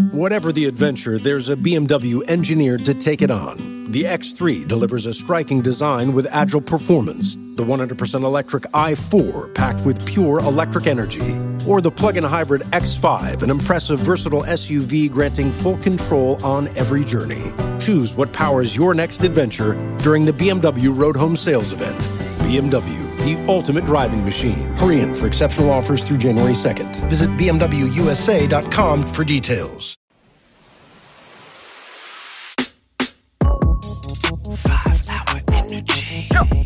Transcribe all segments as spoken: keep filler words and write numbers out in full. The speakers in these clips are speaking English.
Whatever the adventure, there's a B M W engineered to take it on. The X three delivers a striking design with agile performance. The one hundred percent electric i four, packed with pure electric energy. Or the plug-in hybrid X five, an impressive, versatile S U V granting full control on every journey. Choose what powers your next adventure during the B M W Road Home Sales Event. B M W, the ultimate driving machine. Hurry in for exceptional offers through January second. Visit b m w u s a dot com for details. Five-hour energy.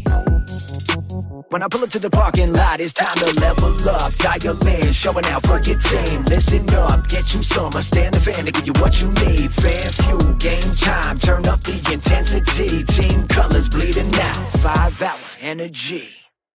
When I pull up to the parking lot, it's time to level up. Dial in, showing out for your team. Listen up, get you some. I stand the fan to give you what you need. Fan fuel, game time. Turn up the intensity. Team colors bleeding out. Five-hour energy.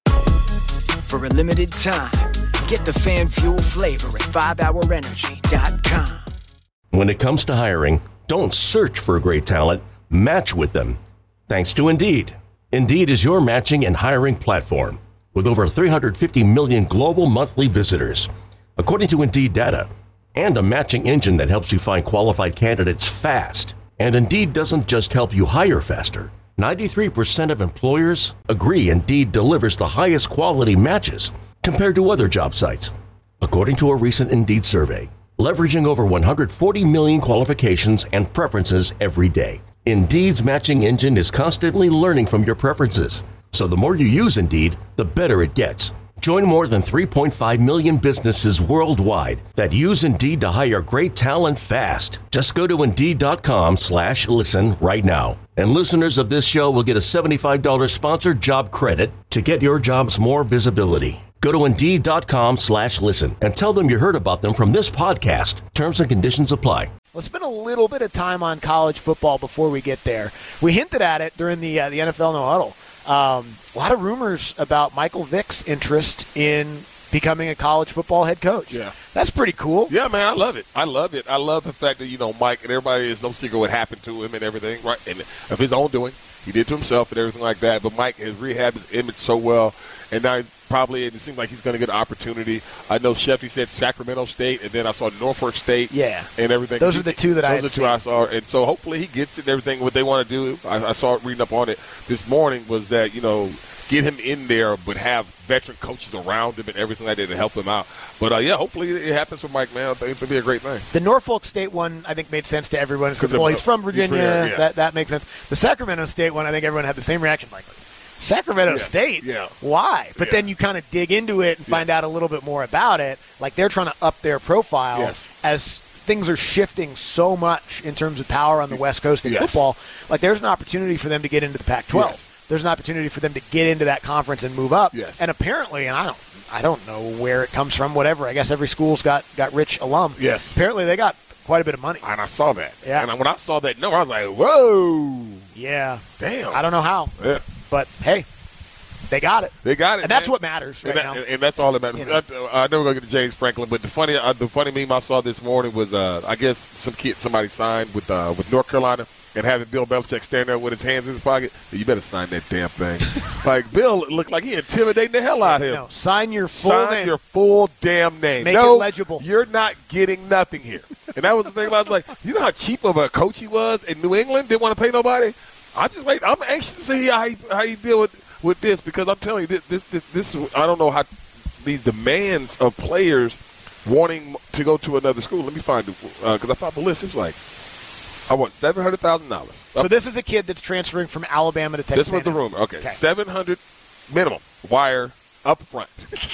For a limited time, get the fan fuel flavor at five hour energy dot com. When it comes to hiring, don't search for great talent. Match with them. Thanks to Indeed. Indeed is your matching and hiring platform with over three hundred fifty million global monthly visitors, according to Indeed data, and a matching engine that helps you find qualified candidates fast. And Indeed doesn't just help you hire faster. ninety-three percent of employers agree Indeed delivers the highest quality matches compared to other job sites, according to a recent Indeed survey, leveraging over one hundred forty million qualifications and preferences every day. Indeed's matching engine is constantly learning from your preferences, so the more you use Indeed, the better it gets. Join more than three point five million businesses worldwide that use Indeed to hire great talent fast. Just go to Indeed.com slash listen right now. And listeners of this show will get a seventy-five dollars sponsored job credit to get your jobs more visibility. Go to Indeed.com slash listen and tell them you heard about them from this podcast. Terms and conditions apply. Let's spend a little bit of time on college football before we get there. We hinted at it during the uh, the N F L No Huddle. Um, a lot of rumors about Michael Vick's interest in becoming a college football head coach. Yeah. That's pretty cool. Yeah, man, I love it. I love it. I love the fact that, you know, Mike, and everybody is no secret what happened to him and everything, right? And of his own doing. He did to himself and everything like that. But Mike has rehabbed his image so well. And now probably it seems like he's going to get an opportunity. I know Shefty said Sacramento State, and then I saw Norfolk State. Yeah. And everything. Those are the two that I had Those are seen. two I saw. And so hopefully he gets it and everything, what they want to do. I, I saw it reading up on it this morning was that, you know, get him in there but have veteran coaches around him and everything like that to help him out. But, uh, yeah, hopefully it happens for Mike, man. I think it'll be a great thing. The Norfolk State one, I think, made sense to everyone. Because, well, he's from Virginia. He's from there, yeah. that, that makes sense. The Sacramento State one, I think everyone had the same reaction. Like, Sacramento Yes. State? Yeah. Why? But Yeah. then you kind of dig into it and find Yes. out a little bit more about it. Like, they're trying to up their profile Yes. as things are shifting so much in terms of power on the West Coast in Yes. football. Like, there's an opportunity for them to get into the Pac twelve. Yes. There's an opportunity for them to get into that conference and move up. Yes. And apparently, and I don't I don't know where it comes from, whatever. I guess every school's got, got rich alum. Yes. Apparently, they got quite a bit of money. And I saw that. Yeah. And when I saw that number, I was like, whoa. Yeah. Damn. I don't know how. Yeah. But, hey, they got it. They got it, And that's man. what matters right and, now. that, and that's all that matters. You know. I, I never gonna get to James Franklin, but the funny, uh, the funny meme I saw this morning was, uh, I guess some kid, somebody signed with uh, with North Carolina, and having Bill Belichick stand there with his hands in his pocket. You better sign that damn thing. Like Bill looked like he intimidating the hell out of him. No, sign your full Sign name. your full damn name. Make no, it legible. You're not getting nothing here. And that was the thing about it. I was like, you know how cheap of a coach he was in New England? Didn't want to pay nobody. I'm just wait. I'm anxious to see how he how he deal with. With this, because I'm telling you, this, this, this, this, I don't know how these demands of players wanting to go to another school. Let me find it, because uh, I found the list. It was like, I want seven hundred thousand dollars. So this is a kid that's transferring from Alabama to Texas. This was the rumor. Okay, Okay. seven hundred minimum wire up front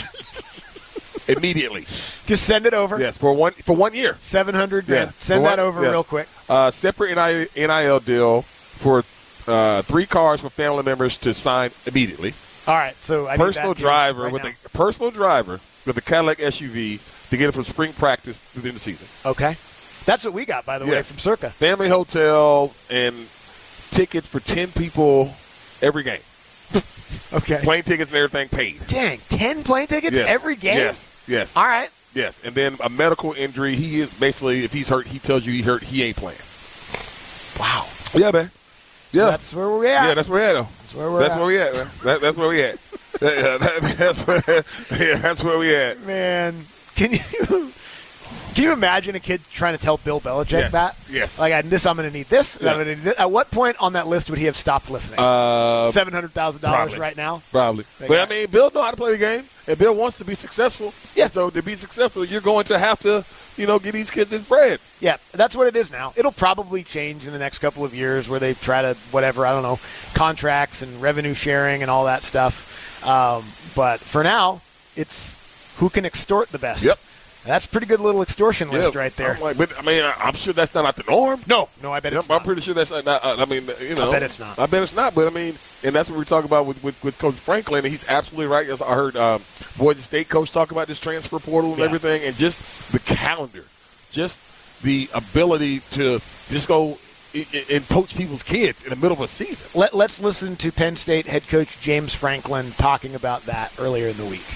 immediately. Just send it over. Yes, for one for one year. seven hundred Yeah. grand. Send For that one- over yeah. real quick. Uh, separate N I L deal for uh, three cars for family members to sign immediately. All right, so I personal need that driver right with now. a personal driver with a Cadillac S U V to get it for spring practice within the season. Okay. That's what we got, by the way, Yes. from Circa. Family hotels and tickets for ten people every game. Okay. Plane tickets and everything paid. Dang, ten plane tickets Yes. every game? Yes. Yes. All right. Yes. And then a medical injury. He is basically, if he's hurt, he tells you he hurt. He ain't playing. Wow. Yeah, man. So Yeah. that's where we're at. Yeah, that's where we're at, though. That's where we're that's at. where we at, man. That, that's where we at. That- yeah, that- that's, where, yeah, that's where we at. Man, can you Can you imagine a kid trying to tell Bill Belichick Yes. that? Yes. Like, I, this, I'm going to need this. Yeah. I'm gonna need this. At what point on that list would he have stopped listening? Uh, seven hundred thousand dollars probably. right now? Probably. They But, got- I mean, Bill know how to play the game, and Bill wants to be successful. Yeah. And so to be successful, you're going to have to, you know, get these kids this bread. Yeah, that's what it is now. It'll probably change in the next couple of years where they try to, whatever, I don't know, contracts and revenue sharing and all that stuff. Um, but for now, it's who can extort the best. Yep. That's a pretty good little extortion list Yeah. right there. I'm like, but, I mean, I- I'm sure that's not the norm. No, no, I bet Yep, it's I'm not. pretty sure that's not. Uh, I mean, you know, bet it's not. I bet it's not. But I mean, and that's what we're talking about with, with, with Coach Franklin, and he's absolutely right. As I heard um, Boise State coach talk about this transfer portal and Yeah. everything, and just the calendar, just the ability to just go and, and poach people's kids in the middle of a season. Let, let's listen to Penn State head coach James Franklin talking about that earlier in the week.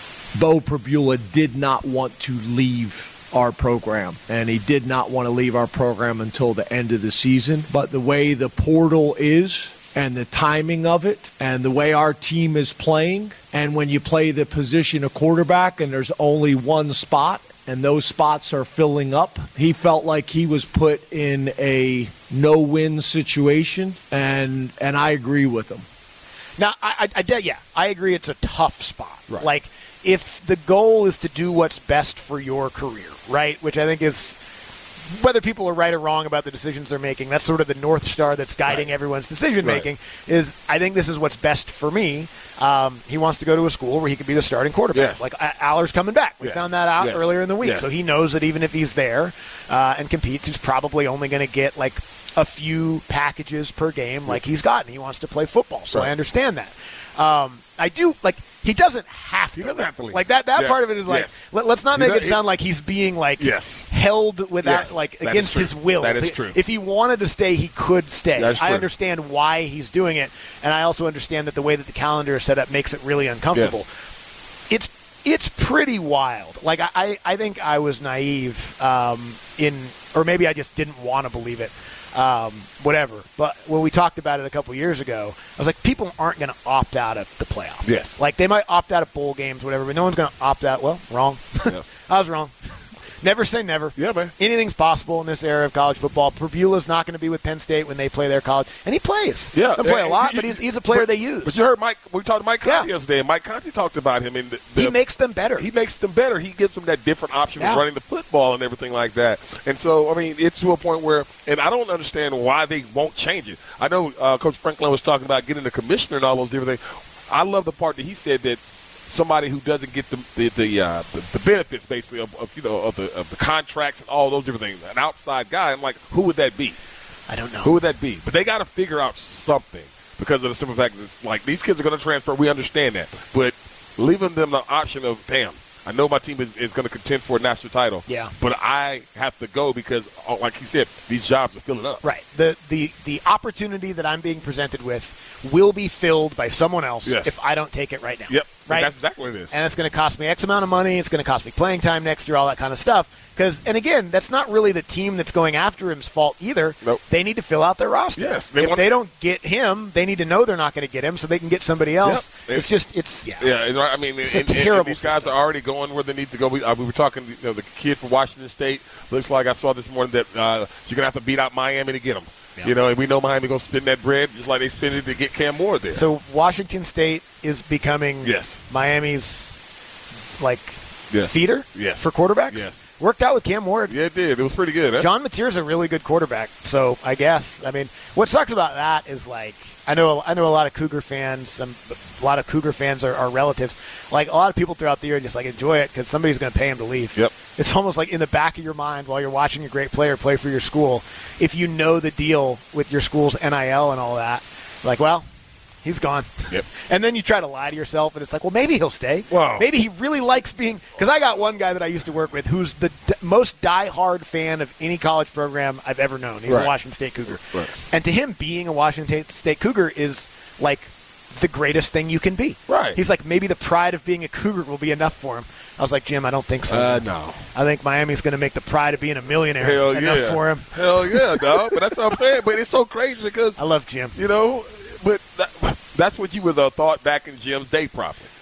Bo Pribula did not want to leave our program, and he did not want to leave our program until the end of the season. But the way the portal is and the timing of it and the way our team is playing, and when you play the position of quarterback and there's only one spot and those spots are filling up, he felt like he was put in a no-win situation, and and I agree with him. Now, I, I, I yeah, I agree it's a tough spot. Right. Like, if the goal is to do what's best for your career, right, which I think is, whether people are right or wrong about the decisions they're making, that's sort of the North Star that's guiding Right. everyone's decision-making, Right. is I think this is what's best for me. Um, he wants to go to a school where he can be the starting quarterback. Yes. Like, A- Aller's coming back. We Yes. found that out Yes. earlier in the week. Yes. So he knows that even if he's there uh, and competes, he's probably only going to get, like, a few packages per game like he's gotten. He wants to play football, so Right. I understand that. Um, I do, like, he doesn't have to. He doesn't have to leave. Like, that, that Yes. part of it is like, Yes. let, let's not He make does- it sound like he's being, like, Yes. held without, Yes. like, That is against true. his will. That is If- true. If he wanted to stay, he could stay. That is I true. understand why he's doing it, and I also understand that the way that the calendar is set up makes it really uncomfortable. It's it's pretty wild. Like, I, I, I think I was naive um, in, or maybe I just didn't want to believe it. Um, whatever. But when we talked about it a couple years ago, I was like, people aren't going to opt out of the playoffs. Yes. Like, they might opt out of bowl games, whatever, but no one's going to opt out. Well, wrong. Yes. I was wrong. Never say never. Yeah, man. Anything's possible in this era of college football. Pribula's not going to be with Penn State when they play their college. And he plays. Yeah. Doesn't play a And lot, he- but he's, he's a player but- they use. But you heard Mike. We talked to Mike Conti Yeah. yesterday, and Mike Conti talked about him. And the, the, he makes them better. He makes them better. He gives them that different option Yeah. of running the football and everything like that. And so, I mean, it's to a point where, and I don't understand why they won't change it. I know uh, Coach Franklin was talking about getting the commissioner and all those different things. I love the part that he said that somebody who doesn't get the the the, uh, the, the benefits basically of, of you know of the of the contracts and all those different things, an outside guy. I'm like, who would that be? I don't know. Who would that be? But they got to figure out something because of the simple fact that it's like these kids are going to transfer. We understand that, but leaving them the option of, damn, I know my team is, is going to contend for a national title. Yeah. But I have to go because, oh, like he said, these jobs are filling up. Right. The, the the opportunity that I'm being presented with will be filled by someone else Yes. if I don't take it right now. Yep. Right. And that's exactly what it is. And it's going to cost me X amount of money. It's going to cost me playing time next year, all that kind of stuff. Because, and again, that's not really the team that's going after him's fault either. Nope. They need to fill out their roster. Yes, they if want- they don't get him, they need to know they're not going to get him so they can get somebody else. Yep. It's just, it's, yeah. Yeah, and I mean, It's and, a and- and terrible these guys system. are already going where they need to go. We, uh, we were talking, you know, the kid from Washington State. Looks like I saw this morning that uh, you're gonna have to beat out Miami to get him. Yeah. You know, and we know Miami gonna spend that bread just like they spend it to get Cam Moore there. So Washington State is becoming Yes. Miami's, like, Yes. feeder Yes. for quarterbacks. Yes. Worked out with Cam Ward. Yeah, it did. It was pretty good. Huh? John Mateer's a really good quarterback, so I guess. I mean, what sucks about that is, like, I know I know a lot of Cougar fans. Some, a lot of Cougar fans are, are relatives. Like, a lot of people throughout the year just, like, enjoy it because somebody's going to pay him to leave. Yep. It's almost like in the back of your mind while you're watching a great player play for your school, if you know the deal with your school's N I L and all that, like, well, he's gone. Yep. And then you try to lie to yourself, and it's like, well, maybe he'll stay. Wow. Maybe he really likes being – because I got one guy that I used to work with who's the d- most diehard fan of any college program I've ever known. He's Right. a Washington State Cougar. Right. And to him, being a Washington State Cougar is like the greatest thing you can be. Right. He's like, maybe the pride of being a Cougar will be enough for him. I was like, Jim, I don't think so. Uh, no. I think Miami's going to make the pride of being a millionaire Hell enough yeah. for him. Hell yeah, dog. But that's what I'm saying. But it's so crazy because I love Jim. you know, but that, that's what you would have thought back in Jim's day, probably.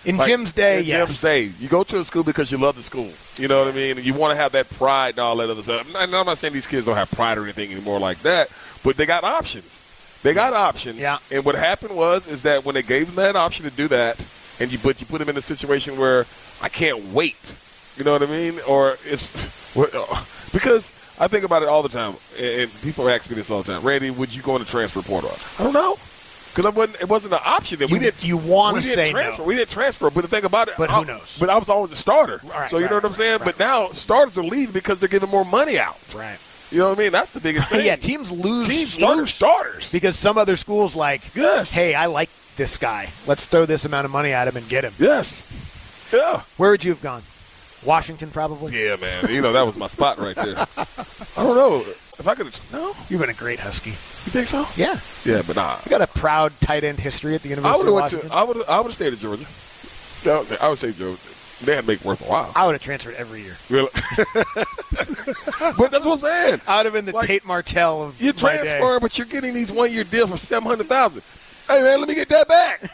In Like, Jim's day, in yes. Jim's day, you go to a school because you love the school. You know what I mean? And you want to have that pride and all that other stuff. And I'm not saying these kids don't have pride or anything anymore like that, but they got options. They got options. Yeah. And what happened was is that when they gave them that option to do that, and you but you put them in a situation where I can't wait. You know what I mean? Or it's because I think about it all the time, and people ask me this all the time. Randy, would you go in the transfer portal? I don't know. Because wasn't, it wasn't an option that You- we didn't. you wanna we didn't say transfer. no. We didn't transfer. But the thing about it, But who I- knows? But I was always a starter. Right, so you know right, what I'm saying. right, But now starters are leaving because they're giving more money out. Right. You know what I mean? That's the biggest thing. Yeah, teams lose Teams starters. lose starters. Because some other schools like, Yes. hey, I like this guy. Let's throw this amount of money at him and get him. Yes. Yeah. Where would you have gone? Washington, probably? Yeah, man. You know that was my spot right there. I don't know if I could. No, You've been a great Husky. you think so? Yeah. Yeah, but nah. You got a proud tight end history at the I University would of have went Washington. to. I would. I would have stayed at Georgia. I would say, I would say Georgia. They had to make it worth a while. I would have transferred every year. Really? But that's what I'm saying. I would have been the Like, Tate Martell of You my day. transfer, but you're getting these one-year deals for seven hundred thousand. Hey man, let me get that back.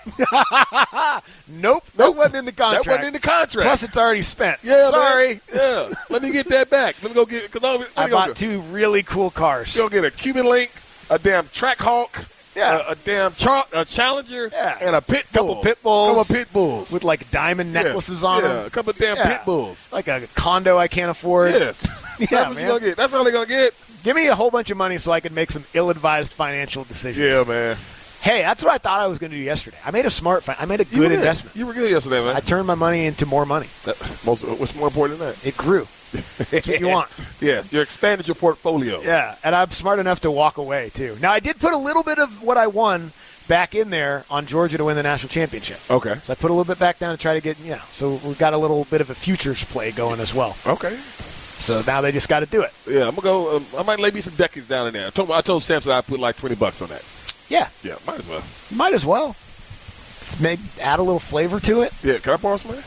Nope. That wasn't in the contract. That wasn't in the contract. Plus, it's already spent. yeah, Sorry. man. Yeah, let me get that back. Let me go get. Cause I'm, I I bought go, two really cool cars. You'll get a Cuban Link, a damn Track Hawk, Yeah. a, a damn char- a Challenger, Yeah. and a Pit Couple Bull. pit bulls. Couple pit bulls. With like diamond Yeah. necklaces on yeah, them. a couple damn Yeah. pit bulls. Like a condo I can't afford. Yes. Yeah, That's what man. you're gonna get. That's all they're gonna get. Give me a whole bunch of money so I can make some ill-advised financial decisions. Yeah, man. Hey, that's what I thought I was going to do yesterday. I made a smart, fi- I made a You were good investment. You were good yesterday, man. I turned my money into more money. That- most, what's more important than that? It grew. That's what you want. Yes, you expanded your portfolio. Yeah, and I'm smart enough to walk away, too. Now, I did put a little bit of what I won back in there on Georgia to win the national championship. Okay. So I put a little bit back down to try to get, you know, so we've got a little bit of a futures play going as well. Okay. So now they just got to do it. Yeah, I'm gonna go. Um, I might lay me some decades down in there. I told I told Samson I put like twenty bucks on that. Yeah, Yeah, might as well. might as well. Make, add a little flavor to it. Yeah, can I borrow some money?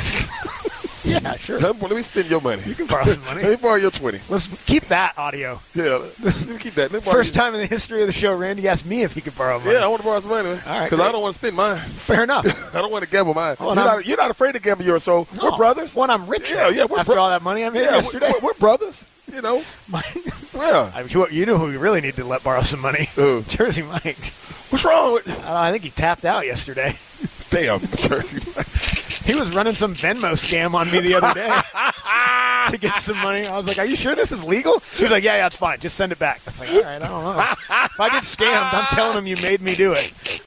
Yeah, sure. Let me spend your money. You can borrow some money. Let me borrow your twenty. Let's keep that audio. Yeah, let me keep that. Let me borrow First your- time in the history of the show, Randy asked me if he could borrow money. Yeah, I want to borrow some money, man. All right, Because great. I don't want to spend mine. Fair enough. I don't want to gamble mine. Oh, you're, no. not, you're not afraid to gamble yours, so No. we're brothers. When I'm rich, Yeah, yeah, we're after bro- all that money I made Yeah, yesterday. we're, we're brothers. You know. My- Yeah. I mean, you- you know who we really need to let borrow some money? Who? Jersey Mike. What's wrong with? I, don't know, I think he tapped out yesterday. Damn, Jersey. He was running some Venmo scam on me the other day to get some money. I was like, "Are you sure this is legal?" He was like, "Yeah, yeah, it's fine. Just send it back." I was like, "All right, I don't know. If I get scammed, I'm telling him you made me do it."